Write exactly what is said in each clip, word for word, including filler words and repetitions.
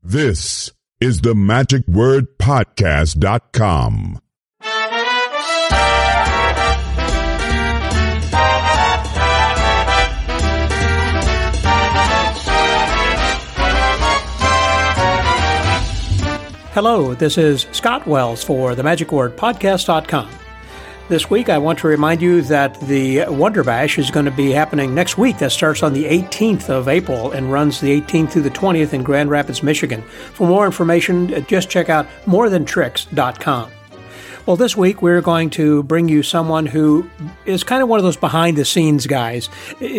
This is the magic word podcast dot com. Hello, this is Scott Wells for the magic word podcast dot com. This week, I want to remind you that the Wonder Bash is going to be happening next week. That starts on the eighteenth of April and runs the eighteenth through the twentieth in Grand Rapids, Michigan. For more information, just check out more than tricks dot com. Well, this week, we're going to bring you someone who is kind of one of those behind-the-scenes guys.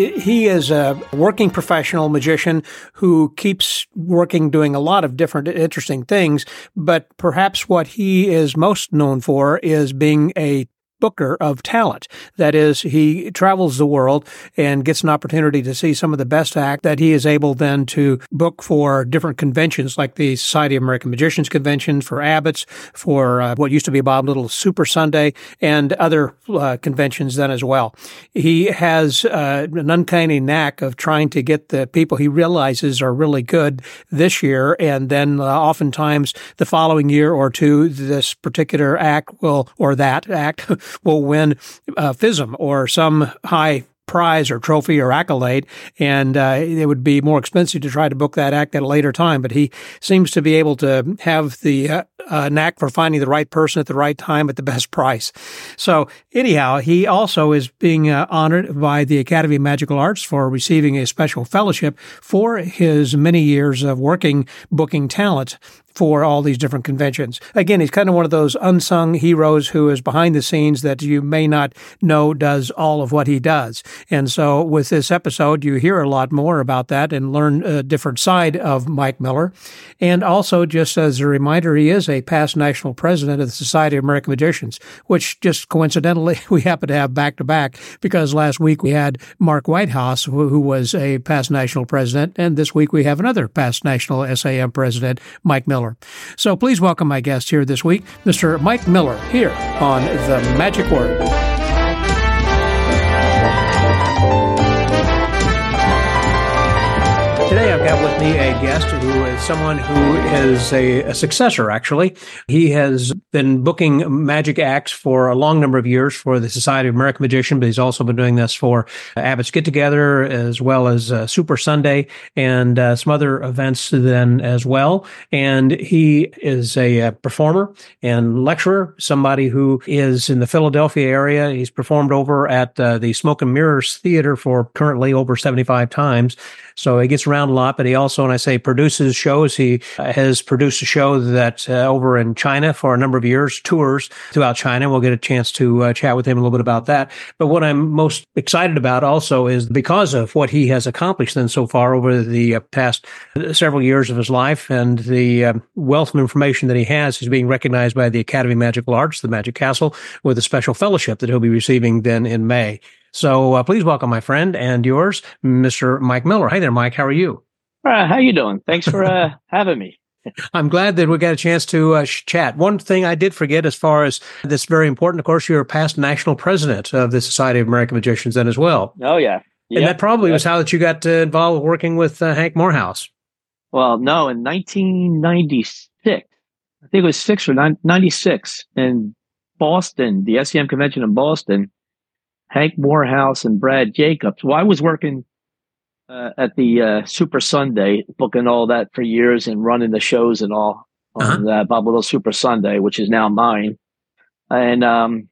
He is a working professional magician who keeps working, doing a lot of different interesting things, but perhaps what he is most known for is being a booker of talent. That is, he travels the world and gets an opportunity to see some of the best act that he is able then to book for different conventions like the Society of American Magicians Convention, for Abbott's, for uh, what used to be Bob Little Super Sunday, and other uh, conventions then as well. He has uh, an uncanny knack of trying to get the people he realizes are really good this year, and then uh, oftentimes the following year or two, this particular act will, or that act, will win uh, F I S M or some high prize or trophy or accolade, and uh, it would be more expensive to try to book that act at a later time. But he seems to be able to have the uh, uh, knack for finding the right person at the right time at the best price. So anyhow, he also is being uh, honored by the Academy of Magical Arts for receiving a special fellowship for his many years of working booking talent for all these different conventions. Again, he's kind of one of those unsung heroes who is behind the scenes that you may not know does all of what he does. And so with this episode, you hear a lot more about that and learn a different side of Mike Miller. And also, just as a reminder, he is a past national president of the Society of American Magicians, which just coincidentally we happen to have back-to-back because last week we had Mark Whitehouse, who was a past national president, and this week we have another past national S A M president, Mike Miller. So please welcome my guest here this week, Mister Mike Miller, here on The Magic Word. Today I've got with me a guest who is someone who is a, a successor, actually. He has been booking magic acts for a long number of years for the Society of American Magicians, but he's also been doing this for Abbott's Get Together as well as uh, Super Sunday and uh, some other events then as well. And he is a, a performer and lecturer, somebody who is in the Philadelphia area. He's performed over at uh, the Smoke and Mirrors Theater for currently over seventy-five times. So he gets around a lot, but he also, when I say produces shows, he uh, has produced a show that uh, over in China for a number of years, tours throughout China. We'll get a chance to uh, chat with him a little bit about that. But what I'm most excited about also is because of what he has accomplished then so far over the uh, past several years of his life and the uh, wealth of information that he has, he's being recognized by the Academy of Magical Arts, the Magic Castle, with a special fellowship that he'll be receiving then in May. So uh, please welcome my friend and yours, Mister Mike Miller. Hi there, Mike. How are you? Uh, how you doing? Thanks for uh, having me. I'm glad that we got a chance to uh, chat. One thing I did forget as far as that's very important, of course, you're a past national president of the Society of American Magicians then as well. Oh, yeah. Yep. And that probably yep. was how that you got uh, involved working with uh, Hank Morehouse. Well, no, in nineteen ninety-six, I think it was six or nine, ninety-six in Boston, the S E M convention in Boston, Hank Morehouse and Brad Jacobs. Well, I was working uh, at the uh, Super Sunday, booking all that for years and running the shows and all on uh-huh. uh, Bob Little Super Sunday, which is now mine. And um,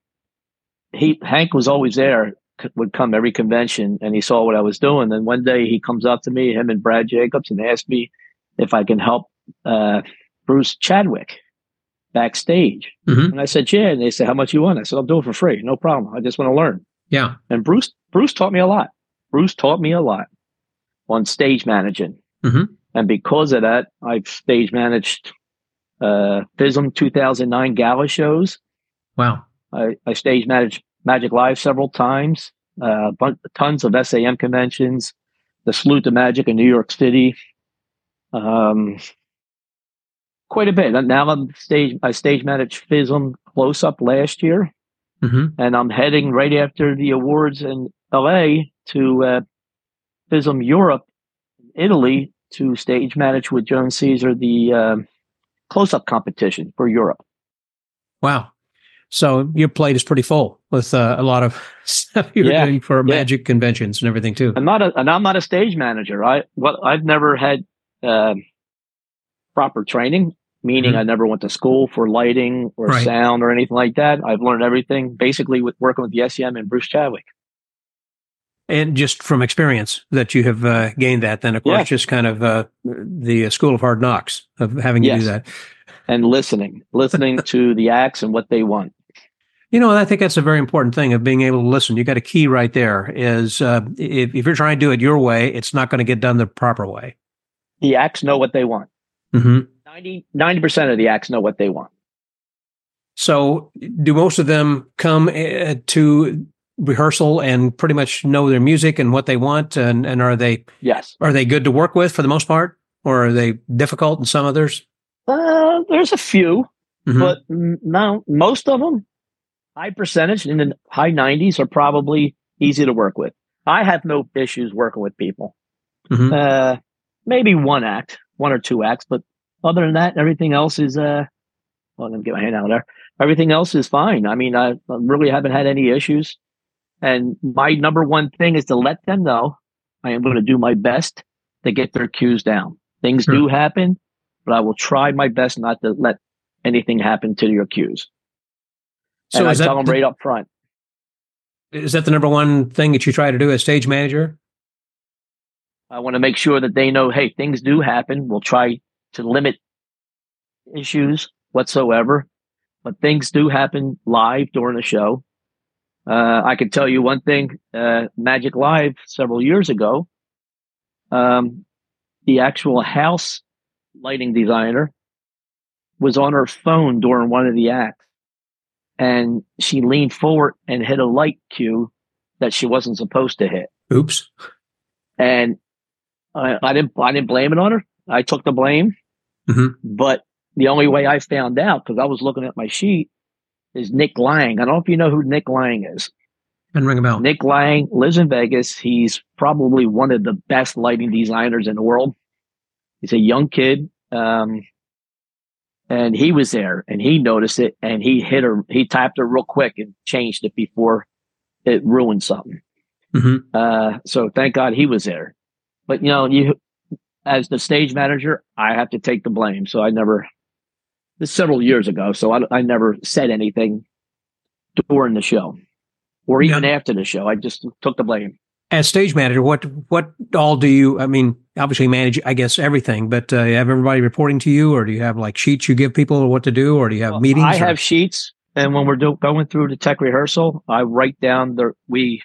he Hank was always there, c- would come every convention, and he saw what I was doing. And one day he comes up to me, him and Brad Jacobs, and asked me if I can help uh, Bruce Chadwick backstage. Mm-hmm. And I said, yeah. And they said, how much you want? I said, I'll do it for free. No problem. I just want to learn. Yeah. And Bruce, Bruce taught me a lot. Bruce taught me a lot on stage managing. Mm-hmm. And because of that, I've stage managed uh, F I S M two thousand nine gala shows. Wow. I, I stage managed Magic Live several times, uh, bunch, tons of S A M conventions, the Salute to Magic in New York City. Um, quite a bit. Now I'm stage, I stage managed F I S M Close Up last year. Mm-hmm. And I'm heading right after the awards in L A to uh, F I S M Europe, Italy, to stage manage with Joan Caesar the um, close-up competition for Europe. Wow. So your plate is pretty full with uh, a lot of stuff you're yeah, doing for yeah. magic conventions and everything too. I'm not a, and I'm not a stage manager. I what I've never had uh, proper training, meaning mm-hmm. I never went to school for lighting or right. sound or anything like that. I've learned everything basically with working with the S E M and Bruce Chadwick. And just from experience that you have uh, gained that, then of course, yeah. just kind of uh, the School of Hard Knocks of having to yes. do that. And listening, listening to the acts and what they want. You know, I think that's a very important thing of being able to listen. You got a key right there is uh, if, if you're trying to do it your way, it's not going to get done the proper way. The acts know what they want. Mm-hmm. ninety percent of the acts know what they want. So do most of them come uh, to rehearsal and pretty much know their music and what they want? And, and are they yes. Are they good to work with for the most part? Or are they difficult in some others? Uh, there's a few, mm-hmm. but no, most of them, high percentage in the high nineties are probably easy to work with. I have no issues working with people. Mm-hmm. Uh, maybe one act, one or two acts, but other than that, everything else is, uh, well, let me get my hand out there. Everything else is fine. I mean, I, I really haven't had any issues. And my number one thing is to let them know I am going to do my best to get their cues down. Things sure. do happen, but I will try my best not to let anything happen to your cues. So and I tell them the, right up front. Is that the number one thing that you try to do as stage manager? I want to make sure that they know, hey, things do happen. We'll try to limit issues whatsoever, but things do happen live during the show. Uh, I can tell you one thing, uh, Magic Live several years ago, um, the actual house lighting designer was on her phone during one of the acts, and she leaned forward and hit a light cue that she wasn't supposed to hit. Oops. And I, I didn't, I didn't blame it on her. I took the blame, mm-hmm. but the only way I found out, because I was looking at my sheet, is Nick Lang. I don't know if you know who Nick Lang is. And ring a bell. Nick Lang lives in Vegas. He's probably one of the best lighting designers in the world. He's a young kid. Um, and he was there and he noticed it and he hit her, he tapped her real quick and changed it before it ruined something. Mm-hmm. Uh, so thank God he was there. But you know, you, as the stage manager, I have to take the blame. So I never, this is several years ago, so I, I never said anything during the show or even yeah. after the show. I just took the blame. As stage manager, what what all do you, I mean, obviously manage, I guess, everything, but uh, you have everybody reporting to you, or do you have like sheets you give people what to do, or do you have well, meetings? I or? have sheets, and when we're do- going through the tech rehearsal, I write down the, we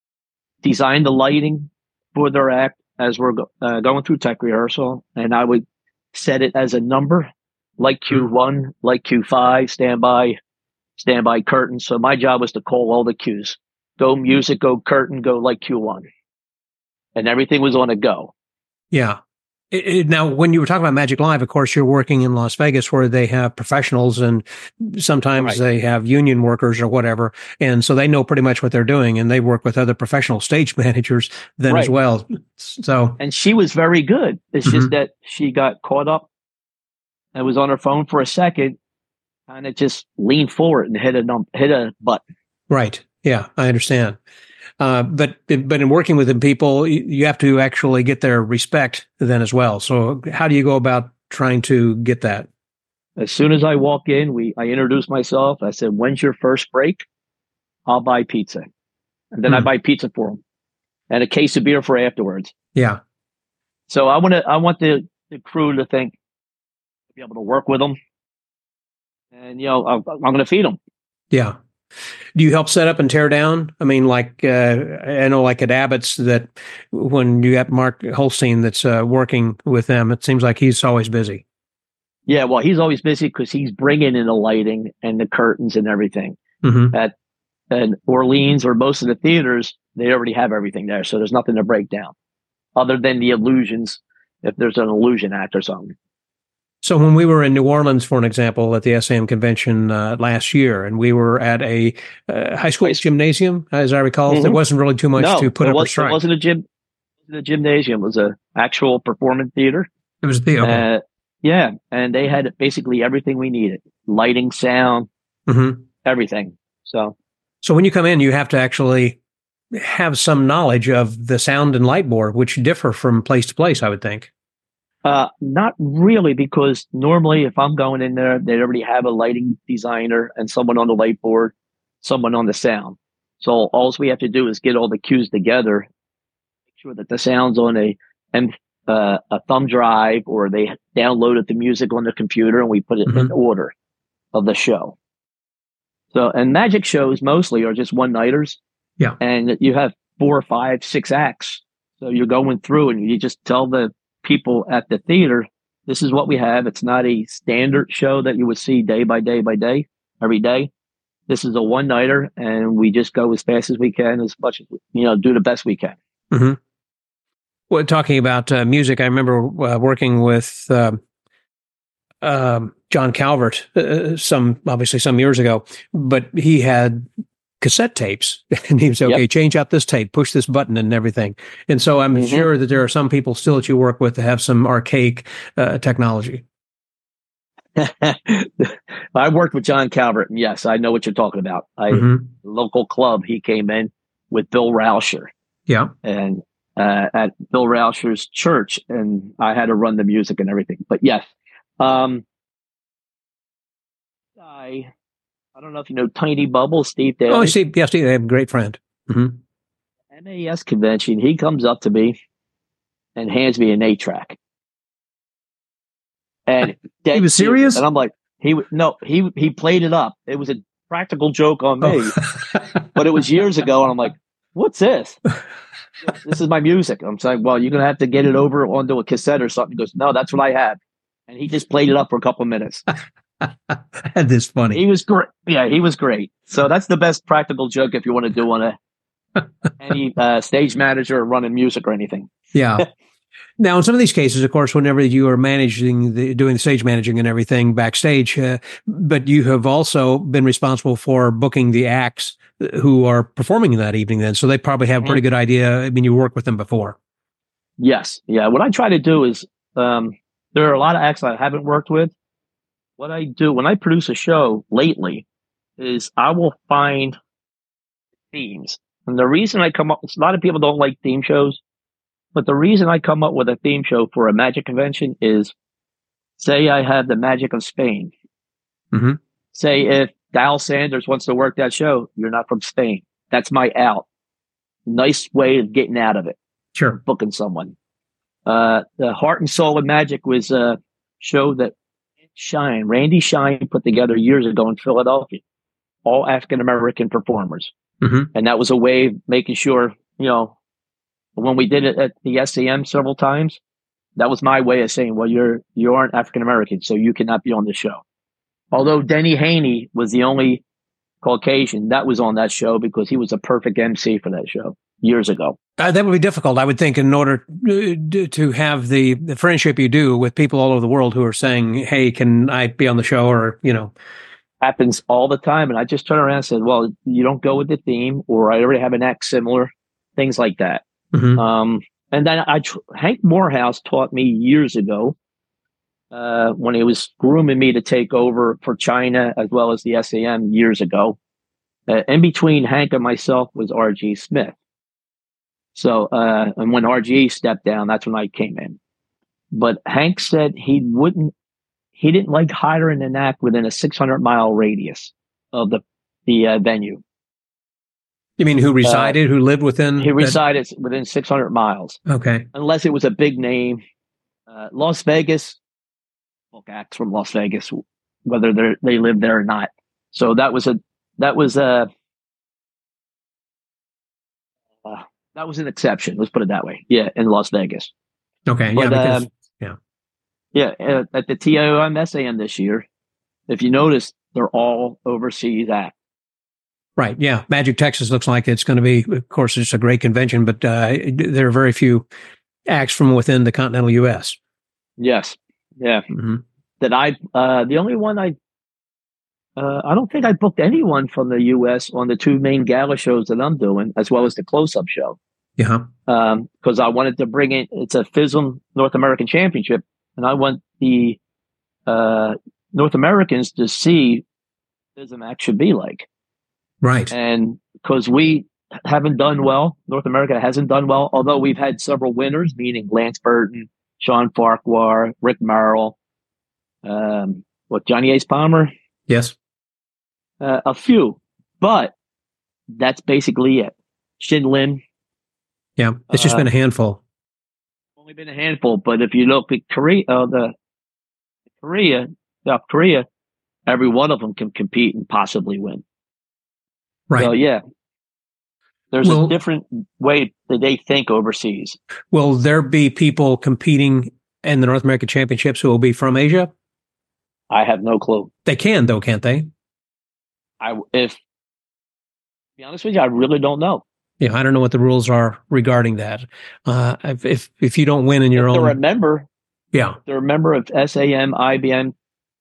design the lighting for their act as we're go- uh, going through tech rehearsal, and I would set it as a number. Like Q one, like Q five, standby, standby curtain. So my job was to call all the cues. Go music, go curtain, go like Q one. And everything was on a go. Yeah. It, it, now, when you were talking about Magic Live, of course, you're working in Las Vegas where they have professionals and sometimes right. they have union workers or whatever. And so they know pretty much what they're doing and they work with other professional stage managers then right. as well. So, and she was very good. It's mm-hmm. just that she got caught up and was on her phone for a second, kind of just leaned forward and hit a num- hit a button. Right. Yeah, I understand. Uh, but but in working with the people, you, you have to actually get their respect then as well. So how do you go about trying to get that? As soon as I walk in, we I introduce myself. I said, "When's your first break? I'll buy pizza," and then hmm. I buy pizza for them and a case of beer for afterwards. Yeah. So I want to I want the, the crew to think. Be able to work with them, and you know, I'm, I'm going to feed them. Yeah. Do you help set up and tear down? I mean, like uh, I know, like at Abbott's, that when you got Mark Holstein that's uh, working with them, it seems like he's always busy. Yeah, well, he's always busy because he's bringing in the lighting and the curtains and everything. Mm-hmm. At at Orleans or most of the theaters, they already have everything there, so there's nothing to break down, other than the illusions. If there's an illusion act or something. So when we were in New Orleans, for an example, at the S A M convention uh, last year, and we were at a uh, high school gymnasium, as I recall, mm-hmm. there wasn't really too much no, to put it up was, a strike. It wasn't a gym, the gymnasium. It was a actual performance theater. It was the okay. Uh, yeah, and they had basically everything we needed: lighting, sound, mm-hmm. everything. So, so when you come in, you have to actually have some knowledge of the sound and light board, which differ from place to place, I would think. Uh, not really, because normally if I'm going in there, they already have a lighting designer and someone on the light board, someone on the sound. So all we have to do is get all the cues together, make sure that the sound's on a and uh, a thumb drive, or they downloaded the music on the computer and we put it mm-hmm. in order of the show. So, and magic shows mostly are just one-nighters. Yeah. And you have four, five, six acts. So you're going through and you just tell the people at the theater, this is what we have. It's not a standard show that you would see day by day by day, every day. This is a one-nighter, and we just go as fast as we can, as much as, you know, do the best we can. Mm-hmm. Well, talking about uh, music, I remember uh, working with uh, um, John Calvert uh, some, obviously some years ago, but he had cassette tapes, and he would say, okay, yep. change out this tape, push this button and everything. And so I'm mm-hmm. sure that there are some people still that you work with that have some archaic uh, technology. I worked with John Calvert, and yes, I know what you're talking about. I mm-hmm. local club, he came in with Bill Rauscher. Yeah. And uh, at Bill Rauscher's church, and I had to run the music and everything. But yes, um, I I don't know if you know Tiny Bubble, Steve Daly. Oh, Steve, yeah, Steve, I have a great friend. Mm-hmm. M A S convention, he comes up to me and hands me an eight track. And he was serious? And I'm like, he no, he he played it up. It was a practical joke on me, oh. But it was years ago, and I'm like, what's this? This is my music. I'm saying, well, you're gonna have to get it over onto a cassette or something. He goes, no, that's what I have. And he just played it up for a couple of minutes. That is funny. He was great. Yeah, he was great. So that's the best practical joke if you want to do on a any uh, stage manager or running music or anything. Yeah. Now, in some of these cases, of course, whenever you are managing, the, doing the stage managing and everything backstage, uh, but you have also been responsible for booking the acts who are performing that evening then. So they probably have a pretty good idea. I mean, you worked with them before. Yes. Yeah. What I try to do is, um, there are a lot of acts I haven't worked with. What I do when I produce a show lately is I will find themes. And the reason I come up, a lot of people don't like theme shows. But the reason I come up with a theme show for a magic convention is, say I have the Magic of Spain. Mm-hmm. Say if Dal Sanders wants to work that show, you're not from Spain. That's my out. Nice way of getting out of it. Sure. Booking someone. Uh, the Heart and Soul of Magic was a show that Shine, Randy Shine put together years ago in Philadelphia. All African-American performers. Mm-hmm. And that was a way of making sure, you know, when we did it at the S A M several times, that was my way of saying, well, you're, you aren't African-American, so you cannot be on the show. Although Denny Haney was the only Caucasian that was on that show because he was a perfect M C for that show years ago. Uh, that would be difficult, I would think, in order to have the, the friendship you do with people all over the world who are saying, hey, can I be on the show? Or, you know. Happens all the time. And I just turn around and said, well, you don't go with the theme, or I already have an act similar, things like that. Mm-hmm. Um, and then I, Hank Morehouse taught me years ago, uh, when he was grooming me to take over for China as well as the S A M years ago. Uh, in between Hank and myself was R G Smith. So, uh, and when R G stepped down, that's when I came in. But Hank said he wouldn't, he didn't like hiring an act within a six hundred mile radius of the, the uh, venue. You mean who resided, uh, who lived within? He resided that? within six hundred miles. Okay. Unless it was a big name. Uh, Las Vegas, book acts from Las Vegas, whether they they live there or not. So that was a, that was a, uh, that was an exception. Let's put it that way. Yeah, in Las Vegas. Okay. But, yeah. Because, um, yeah. Yeah. Uh, at the T O M S A M this year, if you notice, they're all overseas acts. Right. Yeah. Magic Texas looks like it's going to be, of course, it's a great convention, but uh, there are very few acts from within the continental U S. Yes. Yeah. Mm-hmm. That I, uh, the only one I, uh, I don't think I booked anyone from the U S on the two main gala shows that I'm doing, as well as the close-up show. Yeah. Um, because I wanted to bring in, it's a FISM North American Championship, and I want the uh, North Americans to see what FISM Act should be like. Right. And because we haven't done well, North America hasn't done well, although we've had several winners, meaning Lance Burton, Sean Farquhar, Rick Merrill, um, what, Johnny Ace Palmer? Yes. Uh, a few, but that's basically it. Shin Lim. Yeah. It's just uh, been a handful. Only been a handful, but if you look at Korea, uh, the Korea, South Korea, every one of them can compete and possibly win. Right. So yeah, there's Well, a different way that they think overseas. Will there be people competing in the North American Championships who will be from Asia? I have no clue. They can, though, can't they? I if to be honest with you, I really don't know. Yeah, I don't know what the rules are regarding that. Uh, if, if if you don't win in your if own, they're a member, yeah, they're a member of S A M, I B M,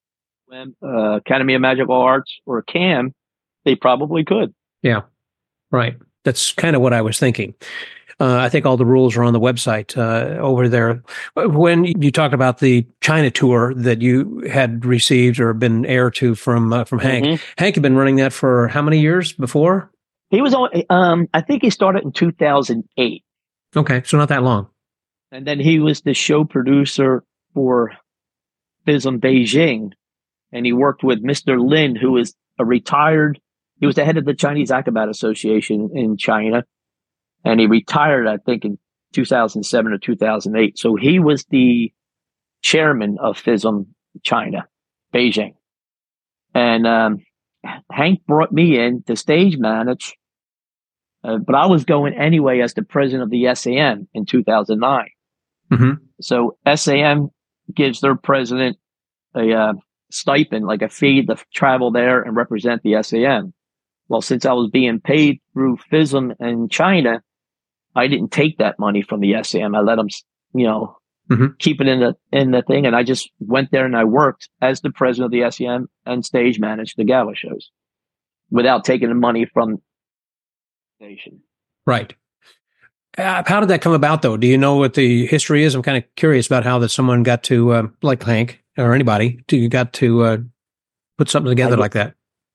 uh, Academy of Magical Arts, or C A M, they probably could. Yeah, right. That's kind of what I was thinking. Uh, I think all the rules are on the website uh, over there. When you talked about the China tour that you had received or been heir to from uh, from Hank, Mm-hmm. Hank had been running that for how many years before? He was on. Um, I think he started in two thousand eight. Okay, so not that long. And then he was the show producer for FISM Beijing, and he worked with Mister Lin, who is a retired. He was the head of the Chinese Acrobat Association in China, and he retired, I think, in two thousand seven or two thousand eight. So he was the chairman of FISM China, Beijing. And um, Hank brought me in to stage manage, uh, but I was going anyway as the president of the S A M in two thousand nine. Mm-hmm. So S A M gives their president a uh, stipend, like a fee to travel there and represent the S A M. Well, since I was being paid through FISM in China, I didn't take that money from the S A M. I let them, you know, mm-hmm. keep it in the in the thing, and I just went there and I worked as the president of the S A M and stage managed the gala shows without taking the money from the station. Right. Uh, how did that come about, though? Do you know what the history is? I'm kind of curious about how that someone got to, uh, like Hank or anybody, to got to uh, put something together I, like that.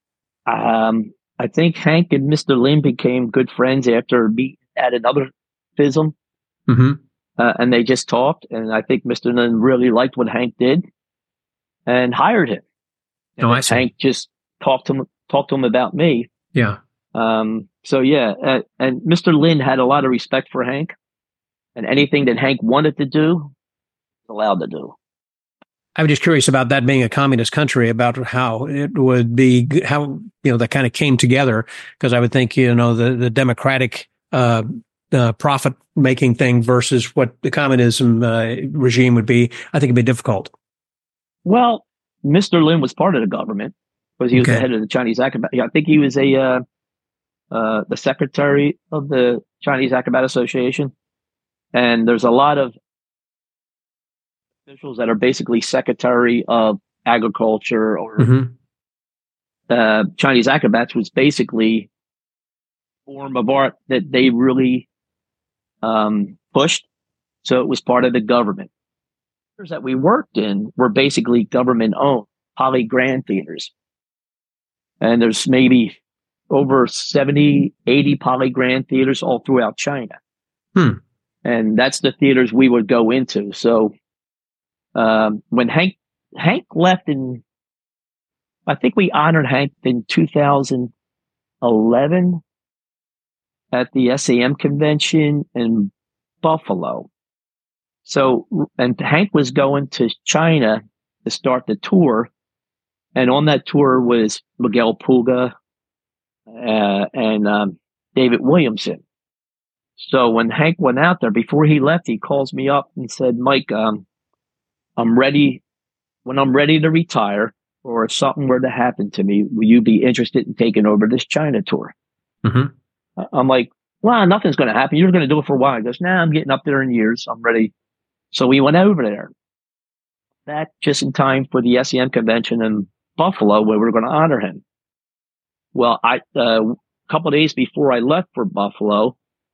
Um, I think Hank and Mister Lin became good friends after meeting at another FISM, Mm-hmm. uh, and they just talked. And I think Mister Lin really liked what Hank did and hired him. And Oh, I see. Hank just talked to him, talked to him about me. Yeah. Um, so yeah, uh, and Mister Lin had a lot of respect for Hank, and anything that Hank wanted to do, was allowed to do. I'm just curious about that being a communist country, about how it would be, how, you know, that kind of came together. Because I would think, you know, the, the democratic uh, uh, profit making thing versus what the communism uh, regime would be, I think it'd be difficult. Well, Mister Lin was part of the government because he was Okay. the head of the Chinese Acrobat. I think he was a uh, uh, the secretary of the Chinese Acrobat Association, and there's a lot of officials that are basically secretary of agriculture or Mm-hmm. uh, Chinese acrobats was basically a form of art that they really um, pushed. So it was part of the government. Theaters that we worked in were basically government owned, Poly Grand theaters. And there's maybe over seventy, eighty Poly Grand theaters all throughout China. Hmm. And that's the theaters we would go into. So um, when Hank Hank left in, I think we honored Hank in two thousand eleven at the S A M convention in Buffalo. So, and Hank was going to China to start the tour. And on that tour was Miguel Puga uh, and um, David Williamson. So when Hank went out there, before he left, he calls me up and said, Mike, um, I'm ready. When I'm ready to retire, or if something were to happen to me, will you be interested in taking over this China tour? Mm-hmm. I'm like, well, nothing's going to happen. You're going to do it for a while. He goes, nah, I'm getting up there in years. I'm ready. So we went over there. That just in time for the S E M convention in Buffalo, where we we're going to honor him. Well, I uh, a couple of days before I left for Buffalo,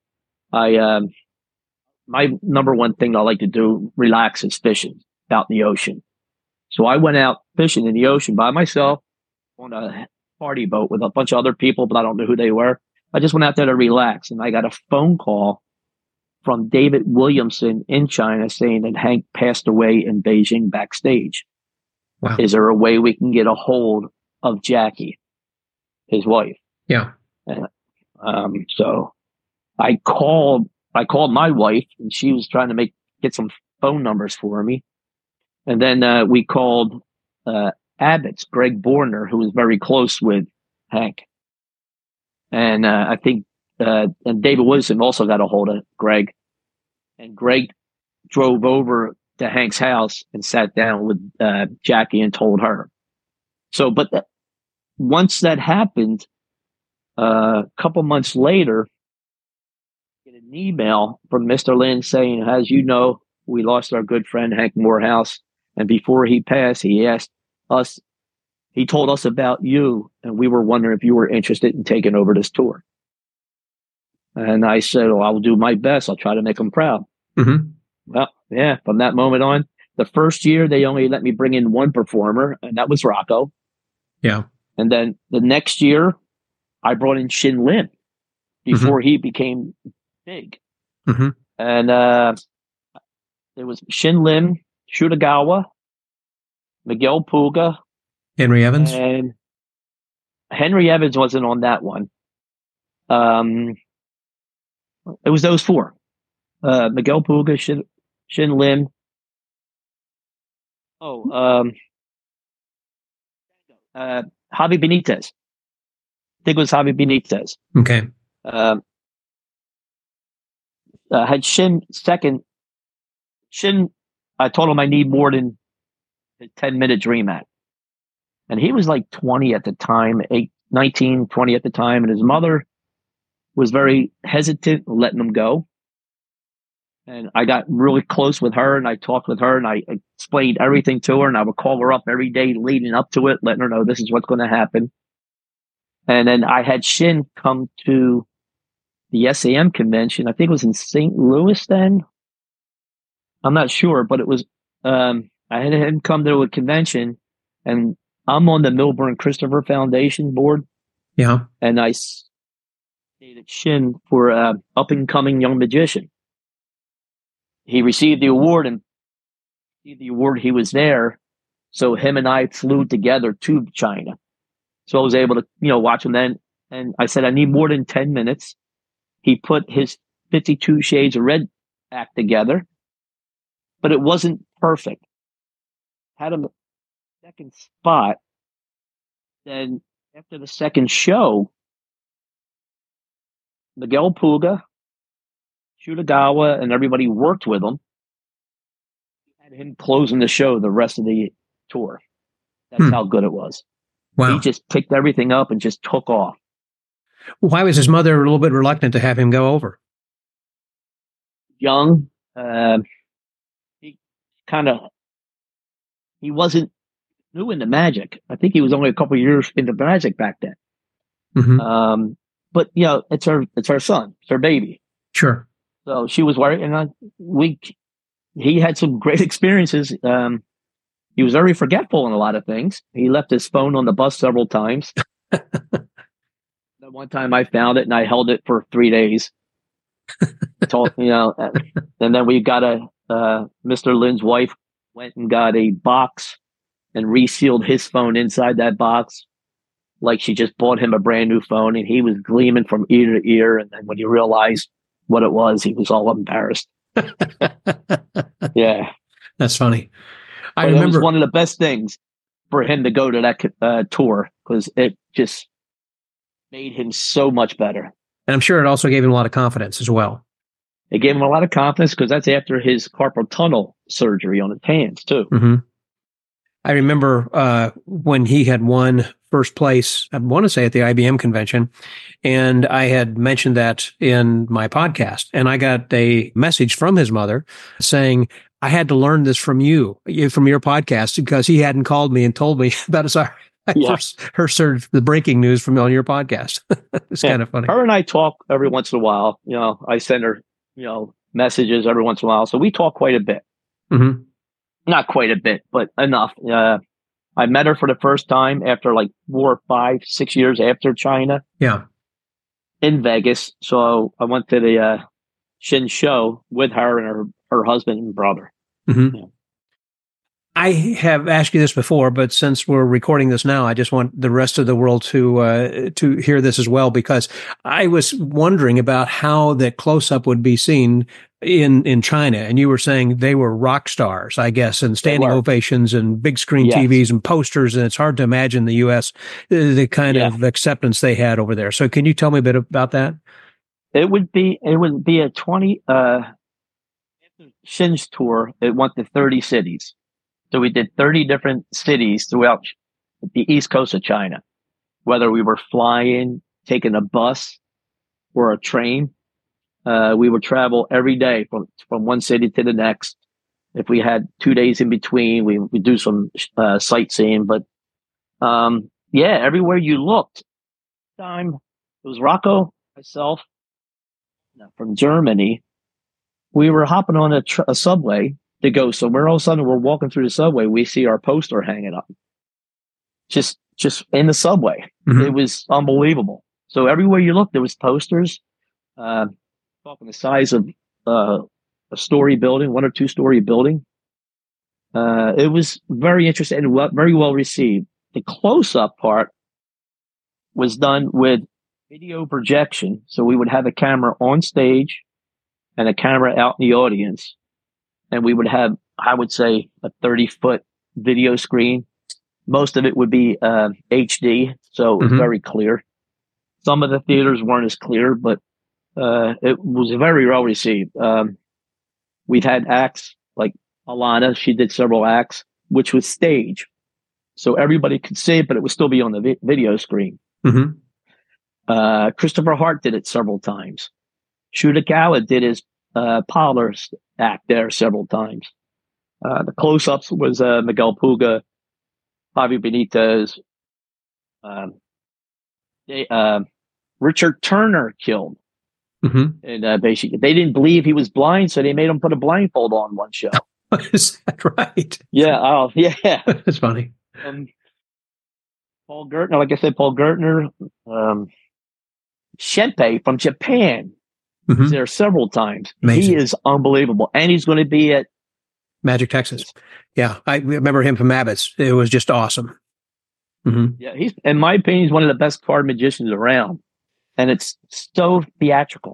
I um, my number one thing I like to do, relax, is fishing out in the ocean. So I went out fishing in the ocean by myself on a party boat with a bunch of other people, but I don't know who they were. I just went out there to relax, and I got a phone call from David Williamson in China saying that Hank passed away in Beijing backstage. Wow. Is there a way we can get a hold of Jackie, his wife? Yeah. And, um, so I called, I called my wife, and she was trying to make, get some phone numbers for me. And then, uh, we called, uh, Abbott's Greg Borner, who was very close with Hank. And, uh, I think, uh, and David Wilson also got a hold of Greg, and Greg drove over to Hank's house and sat down with, uh, Jackie and told her. So, but that, once that happened, uh, a couple months later, I get an email from Mister Lin saying, as you know, we lost our good friend Hank Morehouse. And before he passed, he asked us, he told us about you, and we were wondering if you were interested in taking over this tour. And I said, well, I'll do my best. I'll try to make him proud. Mm-hmm. Well, yeah, from that moment on, the first year, they only let me bring in one performer, and that was Rocco. Yeah. And then the next year, I brought in Shin Lim before mm-hmm. he became big. Mm-hmm. And uh, there was Shin Lim, Shutagawa, Miguel Puga, Henry Evans. And Henry Evans wasn't on that one. Um, it was those four. Uh, Miguel Puga, Shin, Shin Lim. Oh, um, uh, Javi Benitez. I think it was Javi Benitez. Okay. Um, uh, had Shin second. Shin, I told him I need more than a ten minute dream act. And he was like twenty at the time, eight, nineteen, twenty at the time. And his mother was very hesitant letting him go. And I got really close with her, and I talked with her, and I explained everything to her, and I would call her up every day leading up to it, letting her know this is what's going to happen. And then I had Shin come to the S A M convention. I think it was in Saint Louis then. I'm not sure, but it was, um, I had him come to a convention, and I'm on the Milburn Christopher Foundation board. Yeah. And I stated Shin for uh, up and coming young magician. He received the award, and the award he was there. So him and I flew together to China. So I was able to, you know, watch him then. And I said, I need more than ten minutes. He put his fifty-two Shades of Red act together, but it wasn't perfect. Had him second spot. Then after the second show, Miguel Puga, Shutagawa, and everybody worked with him. Had him closing the show the rest of the tour. That's hmm. how good it was. Wow. He just picked everything up and just took off. Why was his mother a little bit reluctant to have him go over? Young. Uh, he kind of, he wasn't new into magic. I think he was only a couple of years into magic back then. Mm-hmm. Um, but, you know, it's her, it's her son. It's her baby. Sure. So she was worried, and I, we, he had some great experiences. Um, he was very forgetful in a lot of things. He left his phone on the bus several times. One time I found it and I held it for three days. Told, you know, and then we got a, uh, Mister Lin's wife went and got a box and resealed his phone inside that box. Like she just bought him a brand new phone, and he was gleaming from ear to ear. And then when he realized what it was, he was all embarrassed. Yeah. That's funny. I but remember it was one of the best things for him to go to that uh, tour, because it just made him so much better. And I'm sure it also gave him a lot of confidence as well. It gave him a lot of confidence, because that's after his carpal tunnel surgery on his hands too. Mm-hmm. I remember uh, when he had won first place, I want to say at the I B M convention, and I had mentioned that in my podcast, and I got a message from his mother saying, I had to learn this from you, from your podcast, because he hadn't called me and told me about his I Yeah. first heard the breaking news from on your podcast. It's Yeah. kind of funny. Her and I talk every once in a while. You know, I send her, you know, messages every once in a while. So we talk quite a bit. Mm-hmm. Not quite a bit, but enough. Uh, I met her for the first time after like four, five, six years after China Yeah. in Vegas. So I went to the uh, Shin show with her and her, her husband and brother. Mm-hmm. Yeah. I have asked you this before, but since we're recording this now, I just want the rest of the world to uh, to hear this as well, because I was wondering about how that close up would be seen in in China, and you were saying they were rock stars, I guess, and standing ovations and big screen Yes. T Vs and posters, and it's hard to imagine the U S uh, the kind Yeah. of acceptance they had over there. So, can you tell me a bit about that? It would be it would be a twenty uh, Shin's tour. It went to thirty cities. So we did thirty different cities throughout the east coast of China, whether we were flying, taking a bus or a train. Uh, we would travel every day from, from one city to the next. If we had two days in between, we would do some uh, sightseeing. But um, yeah, everywhere you looked, time it was Rocco, myself, from Germany. We were hopping on a, tr- a subway to go somewhere. All of a sudden, we're walking through the subway. We see our poster hanging up, just just in the subway. Mm-hmm. It was unbelievable. So everywhere you look, there was posters. Uh, talking the size of uh, a story building, one or two story building. Uh, it was very interesting and well, very well received. The close up part was done with video projection. So we would have a camera on stage and a camera out in the audience. And we would have, I would say, a thirty foot video screen. Most of it would be uh, H D, so it was Mm-hmm. very clear. Some of the theaters weren't as clear, but uh, it was very well received. Um, we've had acts like Alana, she did several acts, which was stage. So everybody could see it, but it would still be on the vi- video screen. Mm-hmm. Uh, Christopher Hart did it several times. Shutakawa did his uh, parlor act there several times. Uh, the close-ups was uh, Miguel Puga, Javi Benitez, um, they, uh, Richard Turner killed. Mm-hmm. And uh, basically, they didn't believe he was blind, so they made him put a blindfold on one show. Is that right? Yeah, oh, yeah. That's funny. Um, Paul Gertner, like I said, Paul Gertner, um, Shenpei from Japan. Mm-hmm. There several times. Amazing. He is unbelievable. And he's going to be at Magic Texas. Yeah, I remember him from Abbott's. It was just awesome. Mm-hmm. Yeah, he's, in my opinion, he's one of the best card magicians around. And it's so theatrical.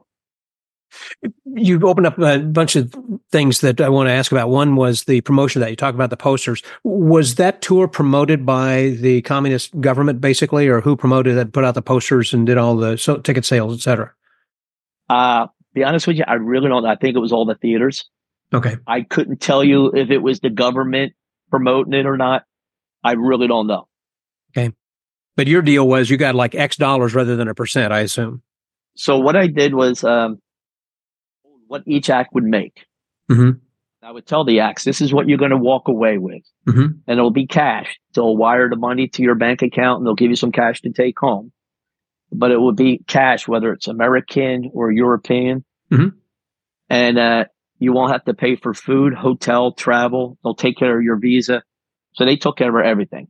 You opened up a bunch of things that I want to ask about. One was the promotion that you talked about, the posters. Was that tour promoted by the communist government, basically, or who promoted it, put out the posters and did all the so, ticket sales, et cetera? Uh, be honest with you, I really don't know. I think it was all the theaters. Okay. I couldn't tell you if it was the government promoting it or not. I really don't know. Okay. But your deal was you got like X dollars rather than a percent, I assume. So what I did was um, what each act would make. Mm-hmm. I would tell the acts, this is what you're going to walk away with. Mm-hmm. And it'll be cash. They'll wire the money to your bank account and they'll give you some cash to take home. But it will be cash, whether it's American or European. Mm-hmm. And uh, you won't have to pay for food, hotel, travel. They'll take care of your visa. So they took care of everything.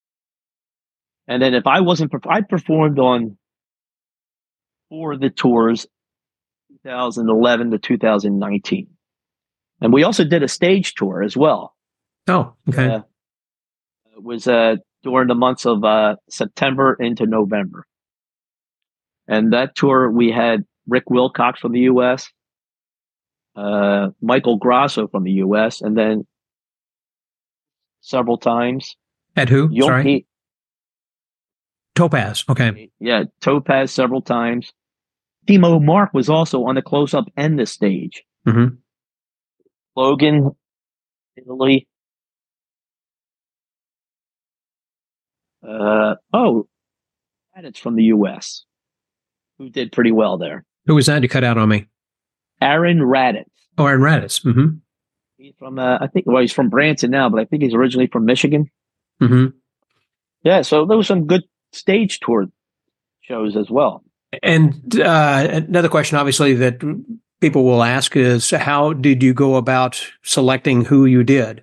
And then if I wasn't, I performed on four of the tours, twenty eleven to two thousand nineteen. And we also did a stage tour as well. Oh, okay. Uh, it was uh, during the months of uh, September into November. And that tour, we had Rick Wilcox from the U S, uh, Michael Grasso from the U S, and then several times. At who? Young Sorry. Pete, Topaz. Okay. yeah, Topaz several times. Timo Mark was also on the close-up and the stage. Mm-hmm. Logan, Italy. Uh, oh, and it's from the U S, who did pretty well there. Who was that you cut out on me? Aaron Raditz. Oh, Aaron Raditz. Mm-hmm. He's from, uh, I think, well, he's from Branson now, but I think he's originally from Michigan. Mm-hmm. Yeah, so there was some good stage tour shows as well. And uh, another question, obviously, that people will ask is, how did you go about selecting who you did?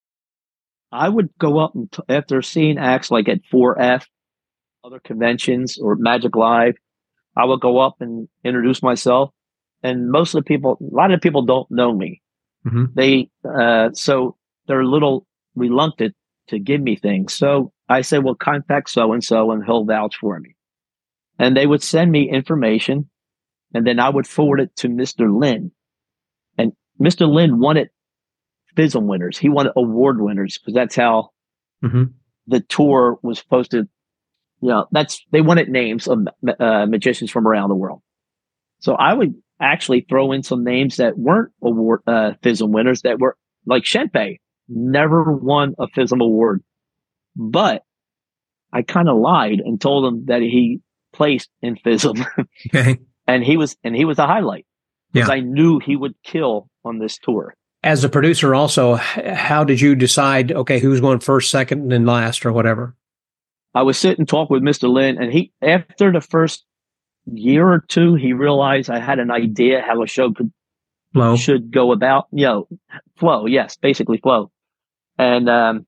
I would go up and t- after seeing acts like at four F, other conventions, or Magic Live, I would go up and introduce myself. And most of the people, a lot of people don't know me. Mm-hmm. They, uh, so they're a little reluctant to give me things. So I say, well, contact so-and-so and he'll vouch for me. And they would send me information, and then I would forward it to Mister Lin. And Mister Lin wanted F I S M winners. He wanted award winners because that's how mm-hmm. the tour was supposed to, you know, that's, they wanted names of uh, magicians from around the world. So I would actually throw in some names that weren't award uh, F I S M winners, that were like Shenpei, never won a F I S M award. But I kind of lied and told him that he placed in F I S M. Okay. and he was and he was a highlight because Yeah. I knew he would kill on this tour. As a producer also, how did you decide, okay, who's going first, second, and last, or whatever? I was sitting and talk with Mister Lin, and he, after the first year or two, he realized I had an idea how a show could Flow. should go about. You know, flow, yes, basically flow. And um,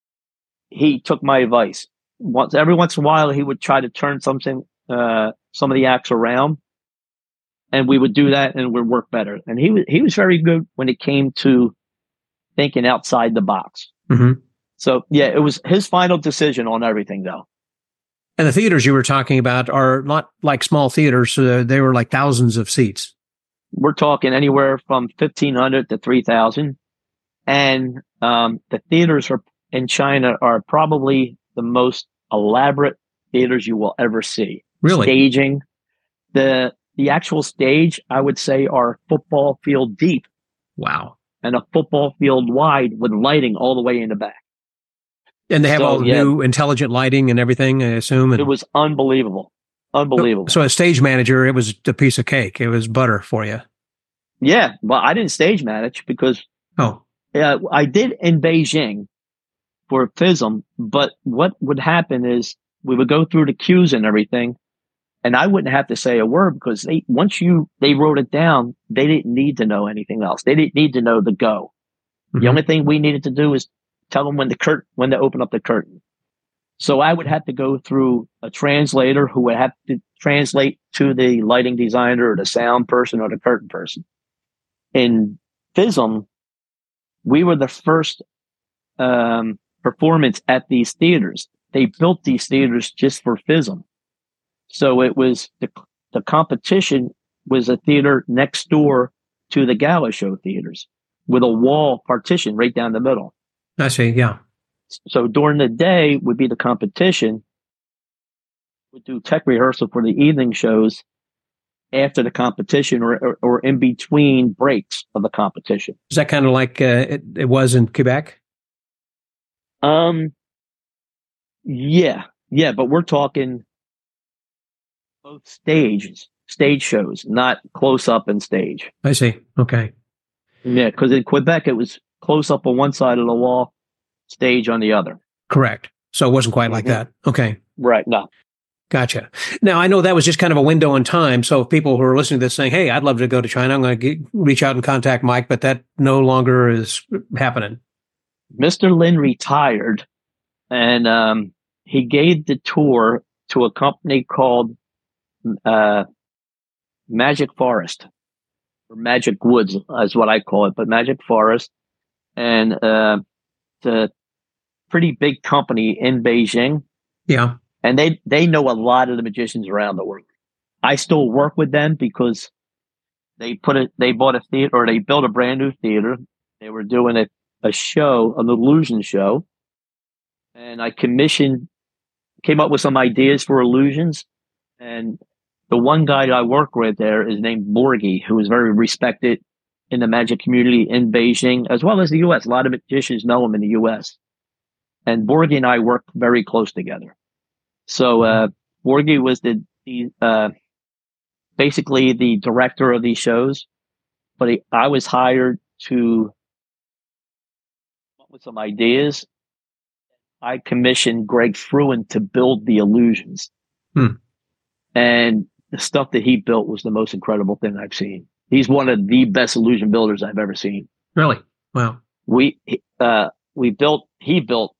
he took my advice. Once every once in a while, he would try to turn something, uh, some of the acts around, and we would do that, and it would work better. And he was he was very good when it came to thinking outside the box. Mm-hmm. So yeah, it was his final decision on everything, though. And the theaters you were talking about are not like small theaters. So they were like thousands of seats. We're talking anywhere from fifteen hundred to three thousand. And um, the theaters are in China are probably the most elaborate theaters you will ever see. Really? Staging. The the actual stage, I would say, are football field deep. Wow. And a football field wide with lighting all the way in the back. And they have So, all the yeah. new intelligent lighting and everything, I assume. And It was unbelievable. Unbelievable. So, so as stage manager, it was a piece of cake. It was butter for you. Yeah. Well, I didn't stage manage because Oh, uh, I did in Beijing for F I S M, but what would happen is we would go through the cues and everything, and I wouldn't have to say a word because they once you they wrote it down, they didn't need to know anything else. They didn't need to know the go. Mhm. The only thing we needed to do is tell them when the curt when to open up the curtain. So I would have to go through a translator who would have to translate to the lighting designer or the sound person or the curtain person. In F I S M, we were the first um, performance at these theaters. They built these theaters just for F I S M. So it was the, the competition was a theater next door to the Gala Show theaters with a wall partition right down the middle. I see. Yeah. So during the day would be the competition. We'd do tech rehearsal for the evening shows after the competition or, or, or in between breaks of the competition. Is that kind of like uh, it, it was in Quebec? Um, yeah, yeah, but we're talking both stages, stage shows, not close up and stage. I see. Okay. Yeah, because in Quebec it was close up on one side of the wall, stage on the other. Correct. So it wasn't quite like Mhm. that. Okay. Right. No. Gotcha. Now, I know that was just kind of a window in time. So if people who are listening to this saying, hey, I'd love to go to China, I'm going to reach out and contact Mike, but that no longer is happening. Mister Lin retired, and um, he gave the tour to a company called uh, Magic Forest, or Magic Woods is what I call it, but Magic Forest. And uh, it's a pretty big company in Beijing. Yeah. And they, they know a lot of the magicians around the world. I still work with them because they put it, they bought a theater, or they built a brand new theater. They were doing a, a show, an illusion show. And I commissioned, came up with some ideas for illusions. And the one guy I work with there is named Borgie, who is very respected in the magic community in Beijing, as well as the U S. A lot of magicians know him in the U S. And Borgie and I work very close together. So uh, Borgie was the, the uh, basically the director of these shows, but he, I was hired to come up with some ideas. I commissioned Greg Fruin to build the illusions. Hmm. And the stuff that he built was the most incredible thing I've seen. He's one of the best illusion builders I've ever seen. Really? Wow. We, uh, we built, he built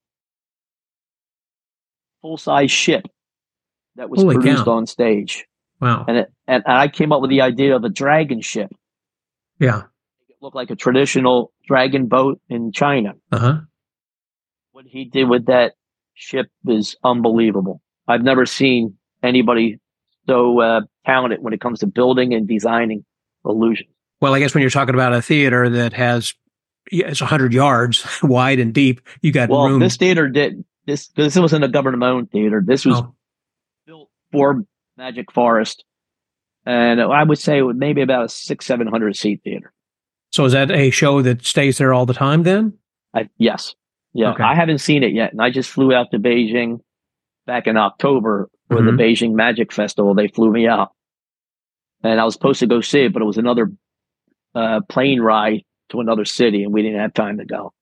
full size ship that was Holy produced cow. on stage. Wow. And it, and I came up with the idea of a dragon ship. Yeah. It looked like a traditional dragon boat in China. Uh-huh. What he did with that ship is unbelievable. I've never seen anybody so uh, talented when it comes to building and designing illusions. Well, I guess when you're talking about a theater that has, yeah, it's one hundred yards wide and deep, you got well, room. this theater did this. This wasn't a government-owned theater. This was Oh. built for Magic Forest, and I would say it was maybe about a six, seven hundred seat theater. So is that a show that stays there all the time then? I, yes, yeah. Okay. I haven't seen it yet, and I just flew out to Beijing back in October for Mhm. the Beijing Magic Festival. They flew me out, and I was supposed to go see it, but it was another uh, plane ride to another city, and we didn't have time to go.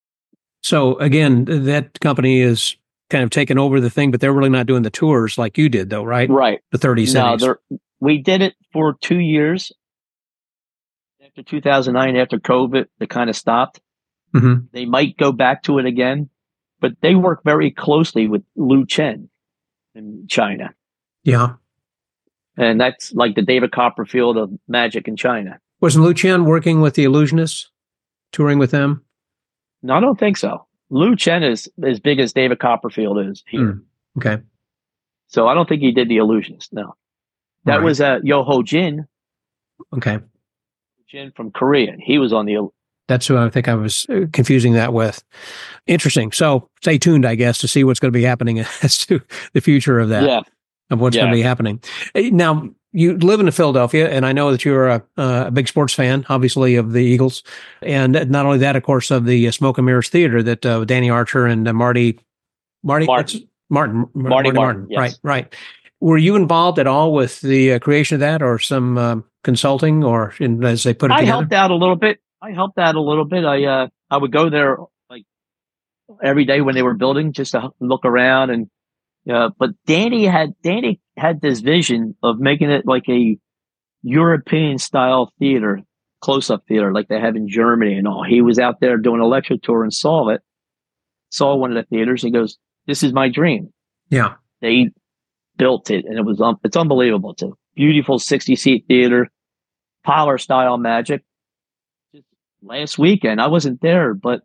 So again, that company is kind of taking over the thing, but they're really not doing the tours like you did, though, right? Right. The thirty No, cities. there, we did it for two years. After two thousand nine, after COVID, it kind of stopped. Mhm. They might go back to it again, but they work very closely with Lu Chen in China. Yeah. And that's like the David Copperfield of magic in China. Wasn't Lu Chen working with the illusionists, touring with them? No, I don't think so. Lu Chen is as big as David Copperfield is here. Mm. Okay. So I don't think he did the illusions. No. That Right. was uh, Yo Ho Jin, Okay. Jin from Korea. He was on the That's who I think I was uh, confusing that with. Interesting. So stay tuned, I guess, to see what's going to be happening as to the future of that, Yeah. of what's Yeah. going to be happening. Uh, Now, you live in Philadelphia, and I know that you're a, uh, a big sports fan, obviously, of the Eagles. And not only that, of course, of the uh, Smoke and Mirrors Theater that uh, Danny Archer and uh, Marty, Marty, Martin. it's Martin, M- Marty Martin, yes. Right, right. Were you involved at all with the uh, creation of that, or some um, consulting, or in, as they put it I together? helped out a little bit. I helped out a little bit. I uh, I would go there like every day when they were building just to look around and uh, but Danny had Danny had this vision of making it like a European style theater, close up theater like they have in Germany and all. He was out there doing a lecture tour and saw it, saw one of the theaters. He goes, "This is my dream." Yeah. They built it, and it was um, it's unbelievable. It's a beautiful sixty seat theater, parlor style magic. Just last weekend, I wasn't there, but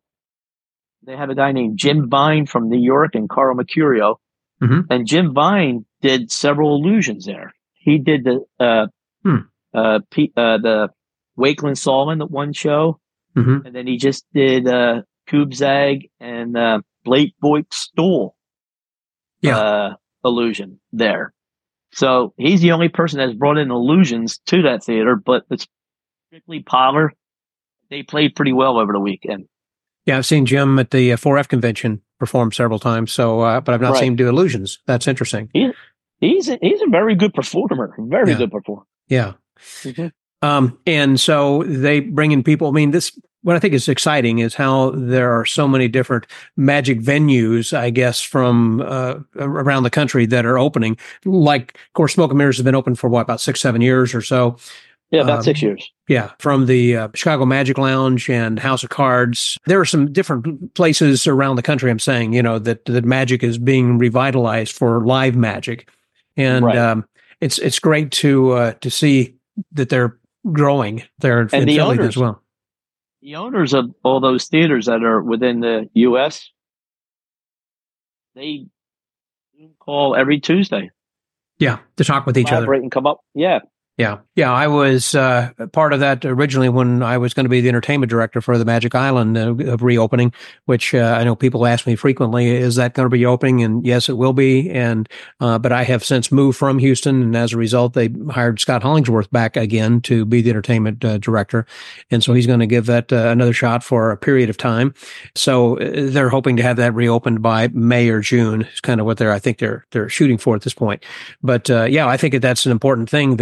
they have a guy named Jim Vine from New York and Carl Mercurio, Mhm. and Jim Vine did several illusions there. He did the uh, Hmm. uh, P, uh the Wakeland Solomon, the one show, Mhm. and then he just did uh, Kubzag and uh, Blake Boyd Stool. Yeah. Uh, illusion there. So he's the only person that's brought in illusions to that theater, but it's strictly parlor. They played pretty well over the weekend. Yeah, I've seen Jim at the uh, four F convention perform several times. So, uh, but I've not Right. seen him do illusions. That's interesting. He, he's a, he's a very good performer. Very Yeah. good performer. Yeah. Mm-hmm. Um, and so they bring in people. I mean, this, what I think is exciting is how there are so many different magic venues, I guess, from uh, around the country that are opening. Like, of course, Smoke and Mirrors has been open for what, about six, seven years or so. Yeah, about Um, six years. Yeah, from the uh, Chicago Magic Lounge and House of Cards. There are some different places around the country, I'm saying, you know, that, that magic is being revitalized for live magic. And Right. um, it's it's great to uh, to see that they're growing there in, And in the Philly owners. as well. The owners of all those theaters that are within the U S, they call every Tuesday. Yeah, to talk with each other. Collaborate and come up. Yeah. Yeah. Yeah. I was uh, part of that originally when I was going to be the entertainment director for the Magic Island uh, of reopening, which uh, I know people ask me frequently, is that going to be opening? And yes, it will be. And, uh, but I have since moved from Houston. And as a result, they hired Scott Hollingsworth back again to be the entertainment uh, director. And so he's going to give that uh, another shot for a period of time. So uh, they're hoping to have that reopened by May or June. It's kind of what they're, I think they're, they're shooting for at this point. But uh, yeah, I think that that's an important thing that uh, Danny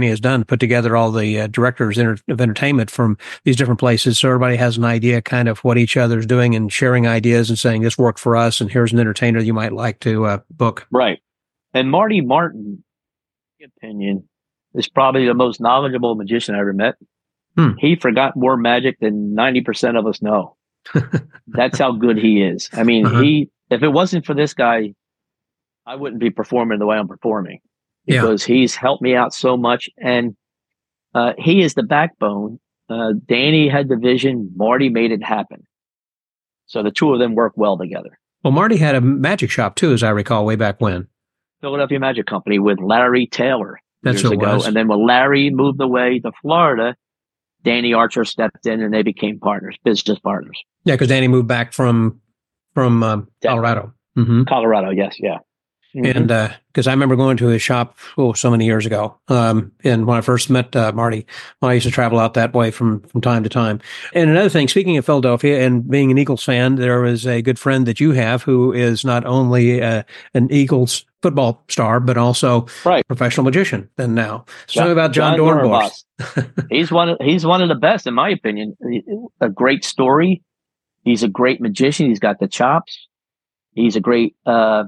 Danny has done, put together all the uh, directors inter- of entertainment from these different places, so everybody has an idea kind of what each other's doing and sharing ideas and saying this worked for us, and here's an entertainer you might like to uh, book. Right. And Marty Martin, in my opinion, is probably the most knowledgeable magician I ever met. Hmm. He forgot more magic than ninety percent of us know. That's how good he is. I mean, uh-huh. he, if it wasn't for this guy, I wouldn't be performing the way I'm performing, because yeah. he's helped me out so much. And uh, he is the backbone. Uh, Danny had the vision. Marty made it happen. So the two of them work well together. Well, Marty had a magic shop too, as I recall, way back when. Philadelphia Magic Company with Larry Taylor That's years who it ago. was. And then when Larry moved away to Florida, Danny Archer stepped in and they became partners, business partners. Yeah, because Danny moved back from from um, Colorado. Mm-hmm. Colorado, yes, yeah. Mm-hmm. And because uh, I remember going to his shop, oh, so many years ago. Um, and when I first met uh, Marty, well, I used to travel out that way from, from time to time. And another thing, speaking of Philadelphia and being an Eagles fan, there is a good friend that you have who is not only uh, an Eagles football star, but also right. a professional magician. Then now, so John, about John, John Dornbos. he's one. Of, he's one of the best, in my opinion. A great story. He's a great magician. He's got the chops. He's a great. Uh,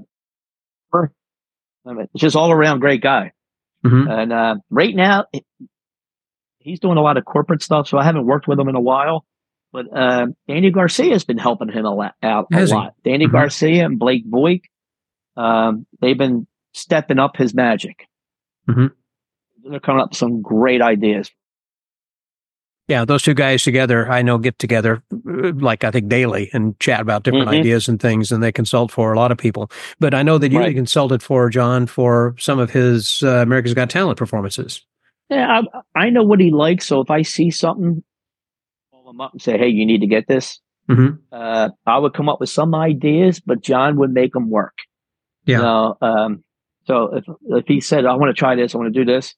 I mean, just all around great guy. Mm-hmm. And uh, right now, he's doing a lot of corporate stuff, so I haven't worked with him in a while. But uh, Danny Garcia has been helping him a lot. Out a lot. Danny mm-hmm. Garcia and Blake Voigt, um, they've been stepping up his magic. Mm-hmm. They're coming up with some great ideas. Yeah, those two guys together, I know, get together, like I think daily and chat about different mm-hmm. ideas and things, and they consult for a lot of people. But I know that you right. consulted for John for some of his uh, America's Got Talent performances. Yeah, I, I know what he likes, so if I see something, call him up and say, hey, you need to get this. Mm-hmm. Uh, I would come up with some ideas, but John would make them work. Yeah. You know, um, so if, if he said, I want to try this, I want to do this,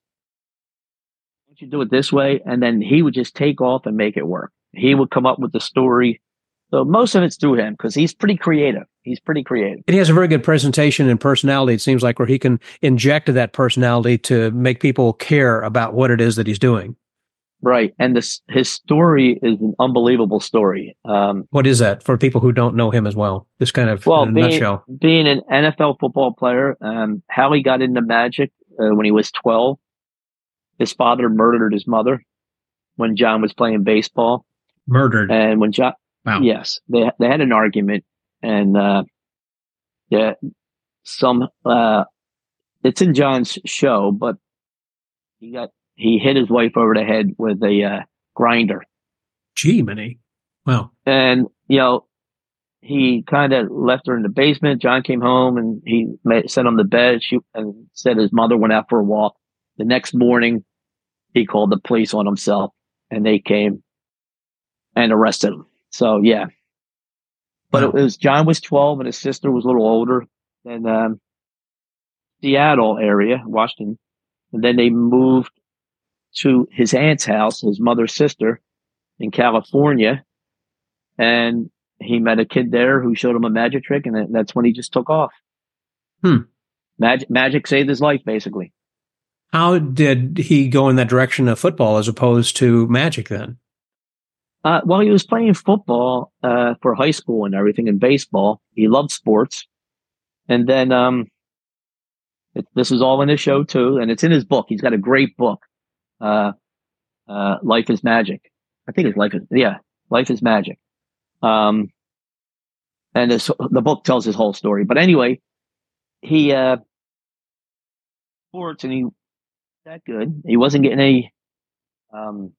you do it this way, and then he would just take off and make it work. He would come up with the story. So most of it's through him because he's pretty creative. He's pretty creative. And he has a very good presentation and personality, it seems like, where he can inject that personality to make people care about what it is that he's doing. Right. And this, his story is an unbelievable story. Um, what is that for people who don't know him as well? This kind of well, in a being, nutshell. Being an N F L football player, um, how he got into magic uh, when he was twelve. His father murdered his mother when John was playing baseball. Murdered. And when John, wow. yes, they they had an argument, and uh, yeah, some uh, it's in John's show, but he got he hit his wife over the head with a uh, grinder. Gee, Minnie. Wow. And you know, he kind of left her in the basement. John came home and he made, sent him to bed. She and said his mother went out for a walk. The next morning, he called the police on himself, and they came and arrested him. So, yeah. But wow. it was John was twelve, and his sister was a little older than um, Seattle area, Washington. And then they moved to his aunt's house, his mother's sister, in California. And he met a kid there who showed him a magic trick, and that's when he just took off. Hmm. Magic, magic saved his life, basically. How did he go in that direction of football as opposed to magic then? Uh, well, he was playing football uh, for high school and everything, and baseball. He loved sports. And then um, it, this is all in his show, too, and it's in his book. He's got a great book, uh, uh, Life is Magic. I think it's Life is, yeah, Life is Magic. Um, and this, the book tells his whole story. But anyway, he uh, sports and he that good. He wasn't getting any um,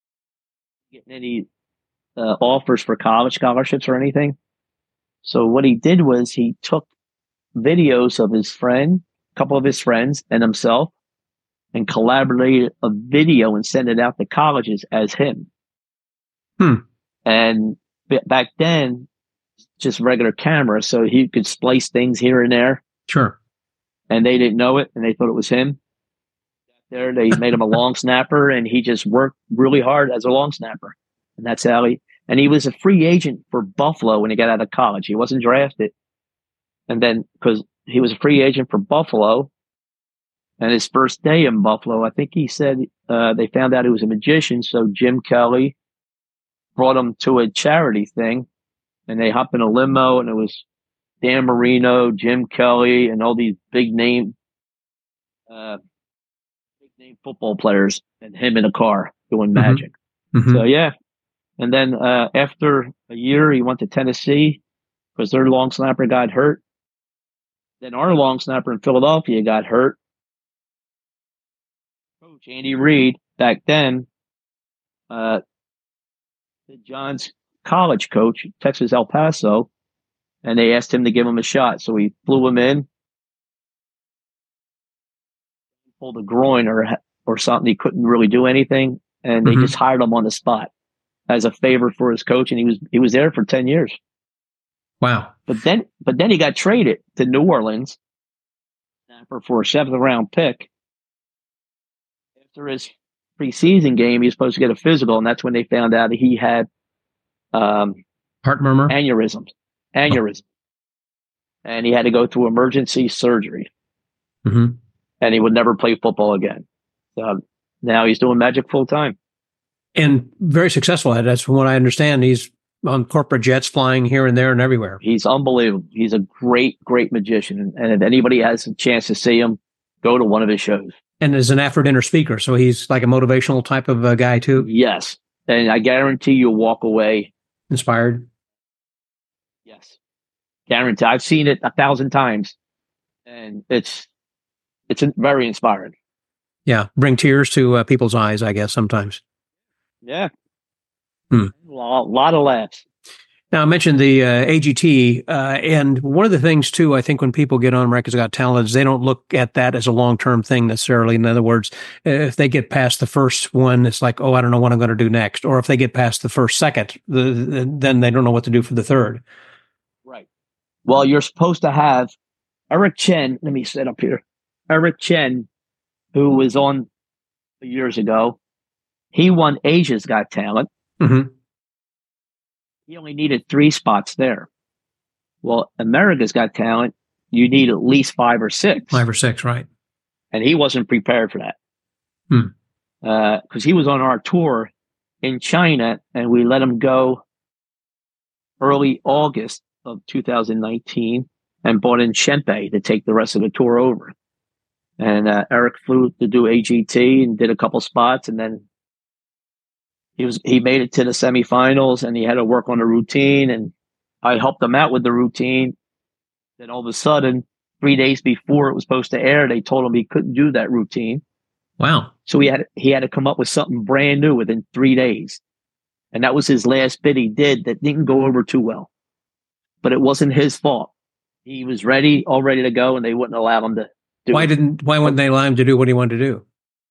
getting any uh, offers for college scholarships or anything. So what he did was he took videos of his friend, a couple of his friends, and himself, and collaborated a video and sent it out to colleges as him. Hmm. And back then, just regular camera, so he could splice things here and there. Sure. And they didn't know it, and they thought it was him. There, they made him a long snapper, and he just worked really hard as a long snapper. And that's how he, and he was a free agent for Buffalo when he got out of college. He wasn't drafted. And then, because he was a free agent for Buffalo, And his first day in Buffalo, I think he said uh, they found out he was a magician. So Jim Kelly brought him to a charity thing, and they hopped in a limo, and it was Dan Marino, Jim Kelly, and all these big name, uh, big name football players, and him in a car doing magic. Mm-hmm. So yeah, and then uh, after a year, he went to Tennessee because their long snapper got hurt. Then our long snapper in Philadelphia got hurt. Coach Andy Reid back then, uh, John's college coach, Texas El Paso, and they asked him to give him a shot. So we flew him in, pulled a groin or or something. He couldn't really do anything, and they mm-hmm. just hired him on the spot as a favor for his coach, and he was he was there for ten years. Wow! But then, but then he got traded to New Orleans for a seventh round pick. After his preseason game, he was supposed to get a physical, and that's when they found out that he had um, heart murmur, aneurysms, aneurysm, oh. and he had to go through emergency surgery, mm-hmm. and he would never play football again. So now he's doing magic full time, and very successful at it. That's from what I understand. He's on corporate jets, flying here and there and everywhere. He's unbelievable. He's a great, great magician, and, and if anybody has a chance to see him, go to one of his shows. And is an after dinner speaker, so he's like a motivational type of uh, guy too. Yes, and I guarantee you'll walk away inspired. Yes, guarantee. I've seen it a thousand times, and it's it's very inspiring. Yeah, bring tears to uh, people's eyes, I guess sometimes. Yeah, hmm. a lot, lot of laughs. Now, I mentioned the uh, A G T, uh, and one of the things, too, I think when people get on America's Got Talent is they don't look at that as a long-term thing necessarily. In other words, if they get past the first one, it's like, oh, I don't know what I'm going to do next. Or if they get past the first second, the, the, then they don't know what to do for the third. Right. Well, you're supposed to have Eric Chen. Let me sit up here. Eric Chen, who was on years ago, he won Asia's Got Talent. Mm-hmm. He only needed three spots there. Well, America's Got Talent, you need at least five or six. Five or six, right. And he wasn't prepared for that. Hmm. Uh, because he was on our tour in China, and we let him go early August of two thousand nineteen and brought in Shempe to take the rest of the tour over. And uh, Eric flew to do A G T and did a couple spots, and then He was he made it to the semifinals, and he had to work on a routine, and I helped him out with the routine. Then all of a sudden, three days before it was supposed to air, they told him he couldn't do that routine. Wow. So he had he had to come up with something brand new within three days. And that was his last bit he did that didn't go over too well. But it wasn't his fault. He was ready, all ready to go, and they wouldn't allow him to do why it. Didn't why wouldn't they allow him to do what he wanted to do?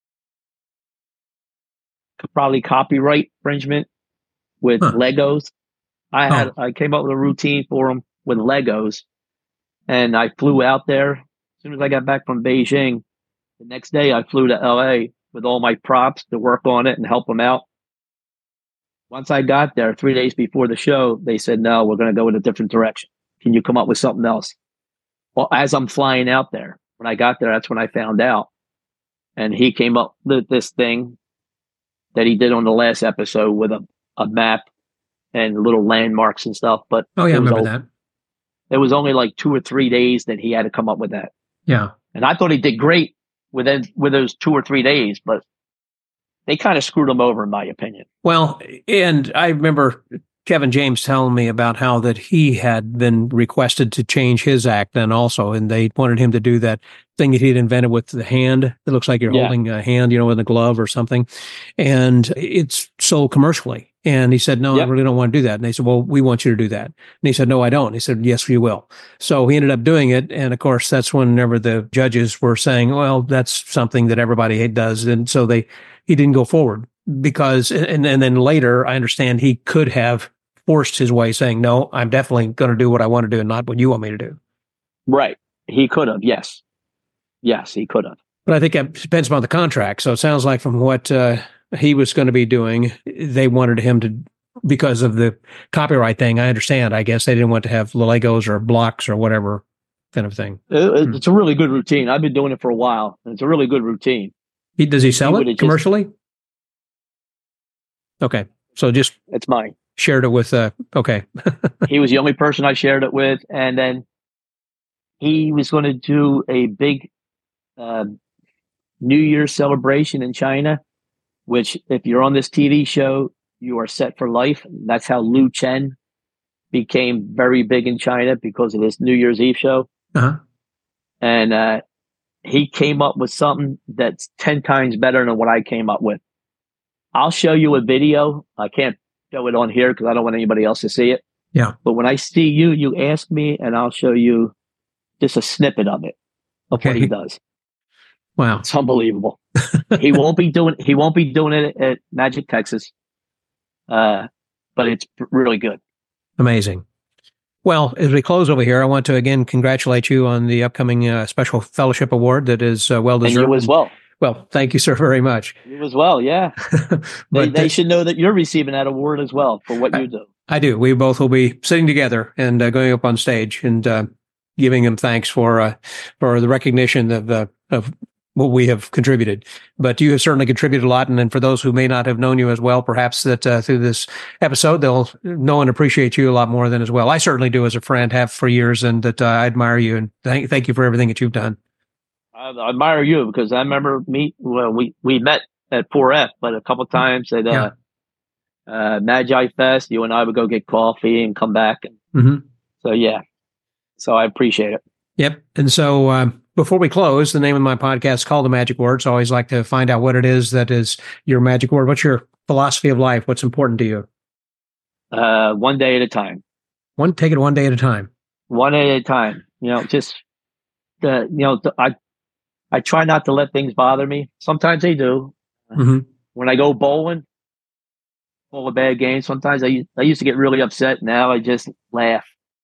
Probably copyright infringement with huh. Legos. I had oh. I came up with a routine for him with Legos, and I flew out there. As soon as I got back from Beijing, the next day I flew to L A with all my props to work on it and help him out. Once I got there, three days before the show, they said, no, we're going to go in a different direction. Can you come up with something else? Well, as I'm flying out there, when I got there, that's when I found out. And he came up with this thing that he did on the last episode with a, a map and little landmarks and stuff. But oh yeah, I remember all, that. It was only like two or three days that he had to come up with that. Yeah. And I thought he did great within with those two or three days, but they kind of screwed him over, in my opinion. Well, and I remember Kevin James telling me about how that he had been requested to change his act then also, and they wanted him to do that thing that he'd invented with the hand. It looks like you're yeah. holding a hand, you know, with a glove or something. And it's sold commercially. And he said, no, yep. I really don't want to do that. And they said, well, we want you to do that. And he said, no, I don't. And he said, yes, you will. So he ended up doing it. And of course, that's whenever the judges were saying, well, that's something that everybody does. And so they, he didn't go forward because, and, and then later I understand he could have forced his way saying, no, I'm definitely going to do what I want to do and not what you want me to do. Right. He could have. Yes. Yes, he could have. But I think it depends upon the contract. So it sounds like from what uh, he was going to be doing, they wanted him to, because of the copyright thing, I understand. I guess they didn't want to have Legos or blocks or whatever kind of thing. It, it's a really good routine. I've been doing it for a while. And it's a really good routine. He, does he sell he it commercially? Just, okay. So just it's mine. Shared it with, uh, okay. He was the only person I shared it with. And then he was going to do a big uh, New Year's celebration in China, which if you're on this T V show, you are set for life. That's how Lu Chen became very big in China because of this New Year's Eve show. Uh-huh. And uh, he came up with something that's ten times better than what I came up with. I'll show you a video. I can't show it on here because I don't want anybody else to see it. Yeah. But when I see you, you ask me and I'll show you just a snippet of it, of okay. what he does. Wow. It's unbelievable. he won't be doing, he won't be doing it at Magic Texas. Uh, but it's really good. Amazing. Well, as we close over here, I want to again congratulate you on the upcoming uh, Special Fellowship Award that is uh, well deserved. And you as well. Well, thank you, sir, very much. You as well, yeah. they, they should know that you're receiving that award as well for what you do. I do. We both will be sitting together and uh, going up on stage and uh, giving him thanks for uh, for the recognition of uh, of what we have contributed. But you have certainly contributed a lot. And then for those who may not have known you as well, perhaps that uh, through this episode, they'll know and appreciate you a lot more than as well. I certainly do as a friend, have for years, and that uh, I admire you. And thank, thank you for everything that you've done. I, I admire you because I remember me, well, we, we met at four F, but a couple of times at uh, yeah. uh, Magi Fest, you and I would go get coffee and come back. And mm-hmm. So, yeah. So I appreciate it. Yep. And so, um, before we close, the name of my podcast is called The Magic Word. So I always like to find out what it is that is your magic word. What's your philosophy of life? What's important to you? Uh, one day at a time. One, take it one day at a time. One day at a time. You know, just the, you know, the, I, I try not to let things bother me. Sometimes they do. Mm-hmm. When I go bowling, all a bad game. Sometimes I, I used to get really upset. Now I just laugh.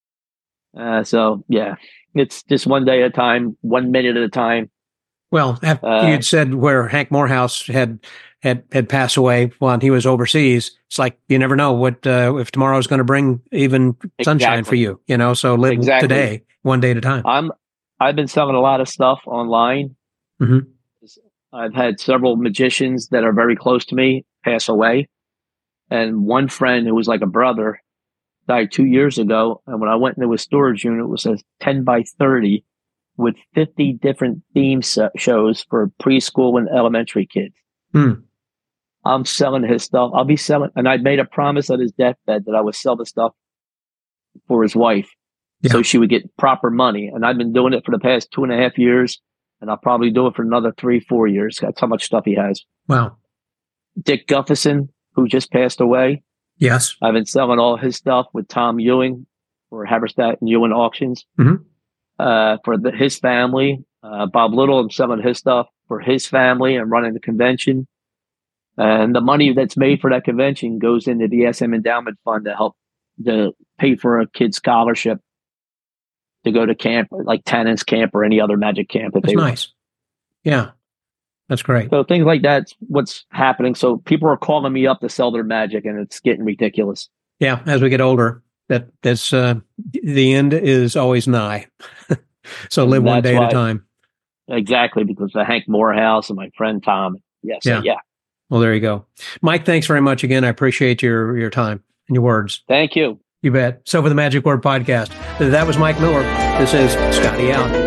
Uh, so yeah. It's just one day at a time, one minute at a time. Well, after uh, you had said where Hank Morehouse had had had passed away while he was overseas, it's like you never know what uh, if tomorrow's going to bring even sunshine exactly. for you. You know, so live exactly. today, one day at a time. I'm I've been selling a lot of stuff online. Mm-hmm. I've had several magicians that are very close to me pass away, and one friend who was like a brother died two years ago. And when I went into a storage unit, it was a ten by thirty with fifty different theme shows for preschool and elementary kids. Hmm. I'm selling his stuff. I'll be selling. And I made a promise at his deathbed that I would sell the stuff for his wife yeah. so she would get proper money. And I've been doing it for the past two and a half years. And I'll probably do it for another three, four years. That's how much stuff he has. Wow. Dick Gufferson, who just passed away. Yes. I've been selling all his stuff with Tom Ewing for Haberstadt and Ewing Auctions. Mm-hmm. Uh, for the, his family. Uh, Bob Little, I'm selling his stuff for his family and running the convention. And the money that's made for that convention goes into the S M Endowment Fund to help to pay for a kid's scholarship to go to camp, like Tannen's camp or any other magic camp. If that's they nice. Want. Yeah. That's great. So things like that's what's happening. So people are calling me up to sell their magic, and it's getting ridiculous. Yeah, as we get older, that that's uh, the end is always nigh. So live one day at a time. Exactly, because of Hank Morehouse and my friend Tom. Yes, yeah, so, yeah. Well, there you go, Mike. Thanks very much again. I appreciate your your time and your words. Thank you. You bet. So for the Magic Word Podcast, that was Mike Miller. This is Scotty out.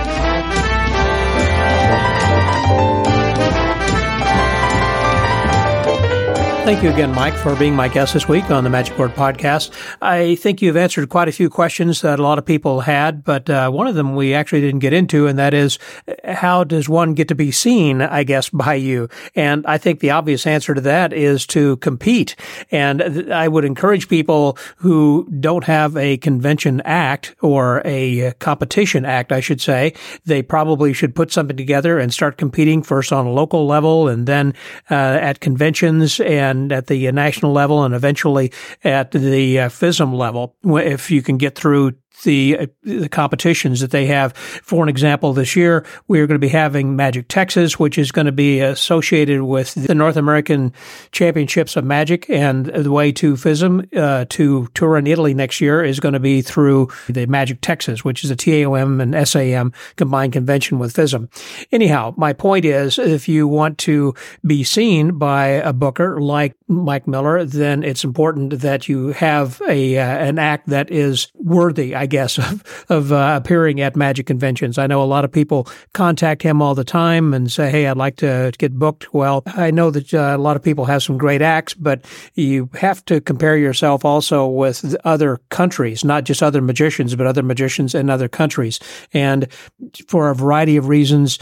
Thank you again, Mike, for being my guest this week on the Magic Word Podcast. I think you've answered quite a few questions that a lot of people had, but uh, one of them we actually didn't get into, and that is, how does one get to be seen, I guess, by you? And I think the obvious answer to that is to compete. And th- I would encourage people who don't have a convention act or a competition act, I should say, they probably should put something together and start competing first on a local level and then uh, at conventions and And at the national level and eventually at the uh, F I S M level, if you can get through the uh, the competitions that they have. For an example, this year we are going to be having Magic Texas, which is going to be associated with the North American Championships of Magic, and the way to F I S M uh, to tour in Italy next year is going to be through the Magic Texas, which is a T A O M and S A M combined convention with F I S M. Anyhow, my point is, if you want to be seen by a booker like Mike Miller, then it's important that you have a uh, an act that is worthy, I guess, of, of uh, appearing at Magic conventions. I know a lot of people contact him all the time and say, hey, I'd like to get booked. Well, I know that uh, a lot of people have some great acts, but you have to compare yourself also with other countries, not just other magicians, but other magicians in other countries. And for a variety of reasons,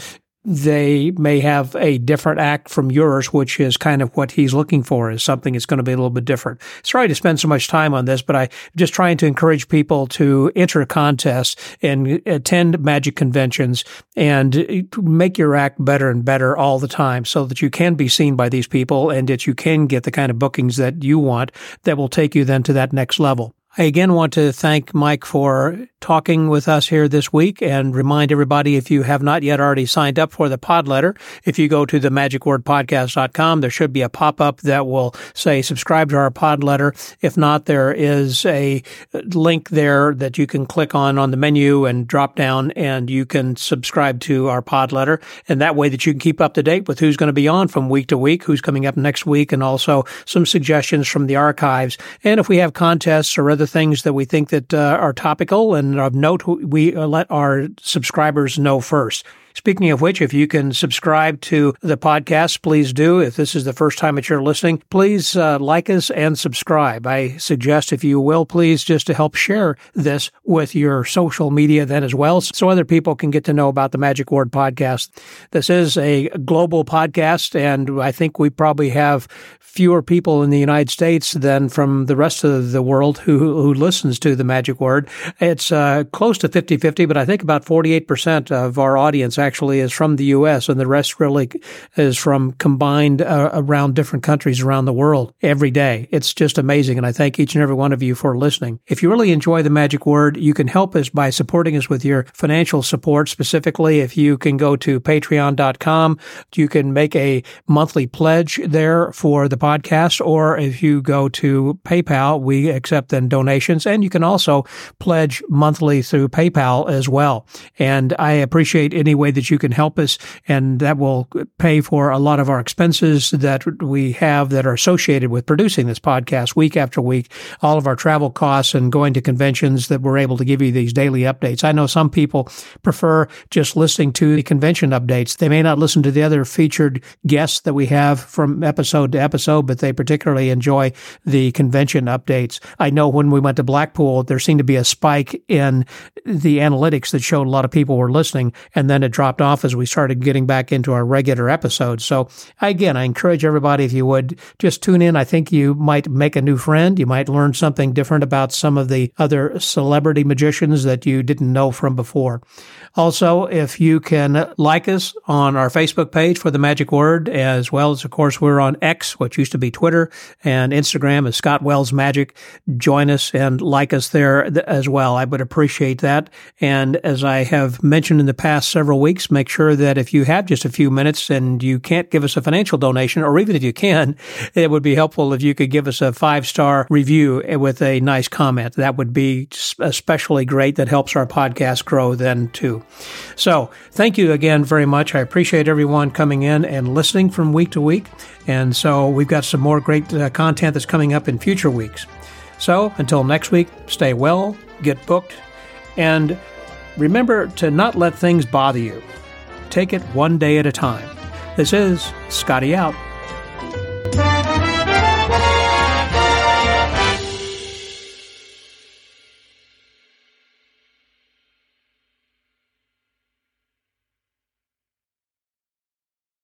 they may have a different act from yours, which is kind of what he's looking for, is something that's going to be a little bit different. Sorry to spend so much time on this, but I'm just trying to encourage people to enter contests and attend Magic conventions and make your act better and better all the time so that you can be seen by these people and that you can get the kind of bookings that you want that will take you then to that next level. I again want to thank Mike for talking with us here this week, and remind everybody, if you have not yet already signed up for the pod letter, if you go to the magic word podcast dot com, there should be a pop-up that will say subscribe to our pod letter. If not, there is a link there that you can click on on the menu and drop down, and you can subscribe to our pod letter. And that way that you can keep up to date with who's going to be on from week to week, who's coming up next week, and also some suggestions from the archives. And if we have contests or other things that we think that uh, are topical and of note, we let our subscribers know first. Speaking of which, if you can subscribe to the podcast, please do. If this is the first time that you're listening, please uh, like us and subscribe. I suggest, if you will, please, just to help share this with your social media then as well, so other people can get to know about the Magic Word Podcast. This is a global podcast, and I think we probably have fewer people in the United States than from the rest of the world who who listens to the Magic Word. It's uh, close to fifty-fifty, but I think about forty-eight percent of our audience actually is from the U S, and the rest really is from combined uh, around different countries around the world every day. It's just amazing, and I thank each and every one of you for listening. If you really enjoy the Magic Word, you can help us by supporting us with your financial support. Specifically, if you can go to patreon dot com, you can make a monthly pledge there for the podcast, or if you go to PayPal, we accept then donations, and you can also pledge monthly through PayPal as well. And I appreciate any way that you can help us, and that will pay for a lot of our expenses that we have that are associated with producing this podcast week after week, all of our travel costs and going to conventions that we're able to give you these daily updates. I know some people prefer just listening to the convention updates. They may not listen to the other featured guests that we have from episode to episode, but they particularly enjoy the convention updates. I know when we went to Blackpool, there seemed to be a spike in the analytics that showed a lot of people were listening, and then it dropped off as we started getting back into our regular episodes. So again, I encourage everybody, if you would, just tune in. I think you might make a new friend. You might learn something different about some of the other celebrity magicians that you didn't know from before. Also, if you can like us on our Facebook page for the Magic Word, as well as, of course, we're on X, which used to be Twitter, and Instagram is Scott Wells Magic. Join us and like us there as well. I would appreciate that. And as I have mentioned in the past several weeks, make sure that if you have just a few minutes and you can't give us a financial donation, or even if you can, it would be helpful if you could give us a five-star review with a nice comment. That would be especially great. That helps our podcast grow then too. So thank you again very much. I appreciate everyone coming in and listening from week to week. And so we've got some more great uh, content that's coming up in future weeks. So until next week, stay well, get booked, and remember to not let things bother you. Take it one day at a time. This is Scotty out.